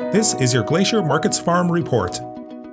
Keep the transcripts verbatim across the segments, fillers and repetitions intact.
This is your Glacier Markets Farm Report.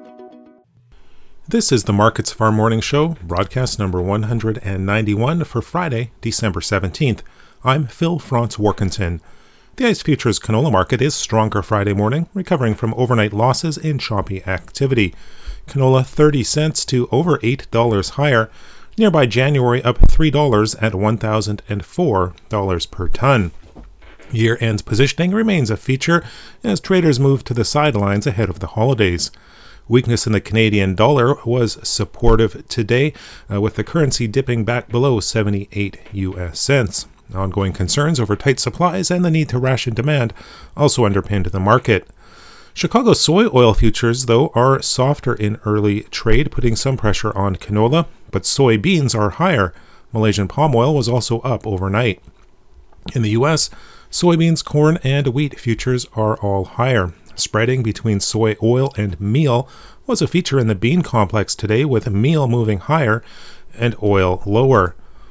This is the Markets Farm Morning Show, broadcast number one hundred ninety-one for Friday, December seventeenth. I'm Phil Franz Warkentin. The ICE Futures canola market is stronger Friday morning, recovering from overnight losses in choppy activity. Canola thirty cents to over eight dollars higher. Nearby January up three dollars at one thousand four dollars per ton. Year-end positioning remains a feature as traders move to the sidelines ahead of the holidays. Weakness in the Canadian dollar was supportive today, uh, with the currency dipping back below seventy-eight U S cents. Ongoing concerns over tight supplies and the need to ration demand also underpinned the market. Chicago soy oil futures, though, are softer in early trade, putting some pressure on canola, but soybeans are higher. Malaysian palm oil was also up overnight. In the U S, soybeans, corn, and wheat futures are all higher. Spreading between soy oil and meal was a feature in the bean complex today, with meal moving higher and oil lower.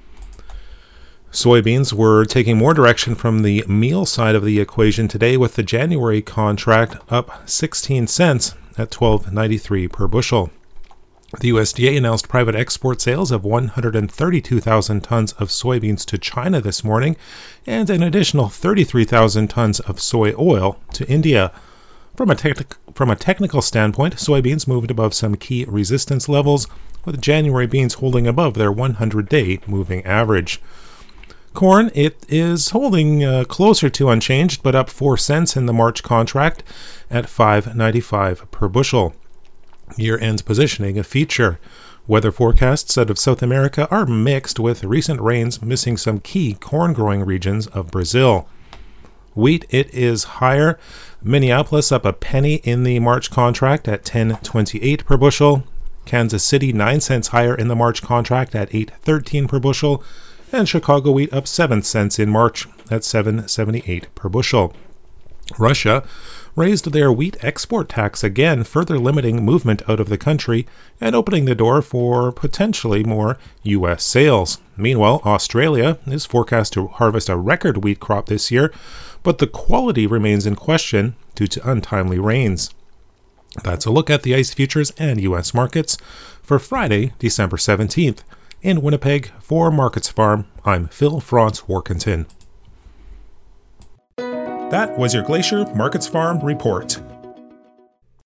Soybeans were taking more direction from the meal side of the equation today, with the January contract up sixteen cents at twelve ninety-three per bushel. The U S D A announced private export sales of one hundred thirty-two thousand tons of soybeans to China this morning, and an additional thirty-three thousand tons of soy oil to India. From a, tec- from a technical standpoint, soybeans moved above some key resistance levels, with January beans holding above their one hundred day moving average. Corn, it is holding uh, closer to unchanged, but up four cents in the March contract at five ninety-five per bushel. Year-end positioning a feature. Weather forecasts out of South America are mixed, with recent rains missing some key corn-growing regions of Brazil. Wheat, it is higher. Minneapolis up a penny in the March contract at ten twenty-eight per bushel. Kansas City nine cents higher in the March contract at eight thirteen per bushel. And Chicago wheat up seven cents in March at seven seventy-eight per bushel. Russia raised their wheat export tax again, further limiting movement out of the country and opening the door for potentially more U S sales. Meanwhile, Australia is forecast to harvest a record wheat crop this year, but the quality remains in question due to untimely rains. That's a look at the ICE futures and U S markets for Friday, December seventeenth. In Winnipeg, for Markets Farm, I'm Phil Franz Warkentin. That was your Glacier Markets Farm Report.